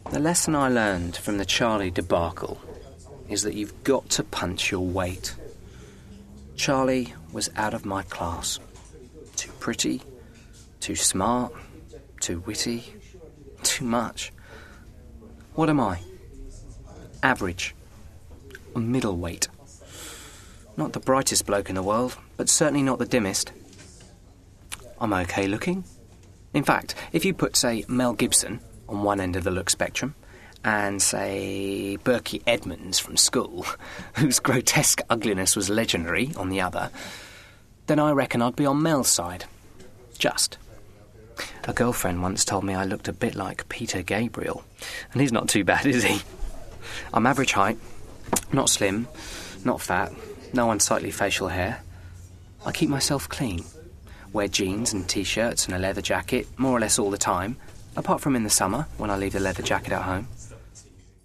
The lesson I learned from the Charlie debacle is that you've got to punch your weight. Charlie was out of my class. Too pretty, too smart, too witty, too much. What am I? Average. A middleweight. Not the brightest bloke in the world, but certainly not the dimmest. I'm okay looking. In fact, if you put, say, Mel Gibson on one end of the look spectrum, and, say, Berkey Edmonds from school, whose grotesque ugliness was legendary, on the other, then I reckon I'd be on Mel's side. Just. A girlfriend once told me I looked a bit like Peter Gabriel, and he's not too bad, is he? I'm average height, not slim, not fat, no unsightly facial hair. I keep myself clean. Wear jeans and T-shirts and a leather jacket more or less all the time, apart from in the summer when I leave the leather jacket at home.